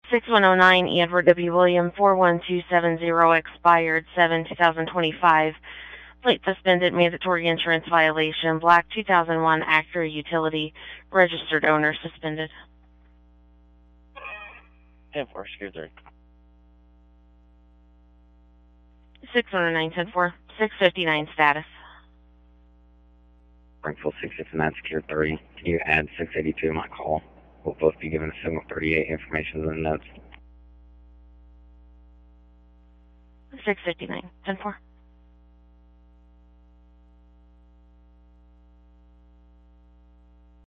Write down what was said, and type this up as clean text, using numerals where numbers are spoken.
6109 Edward W. William 41270 expired 7/2025. Plate suspended, mandatory insurance violation, black 2001 Acura utility, registered owner suspended. 10-4, secure 3. 609 10-4, 659 status. Springfield 659, secure 3. Can you add 682 to my call? We'll both be given a signal 38 information in the notes. 659 10-4.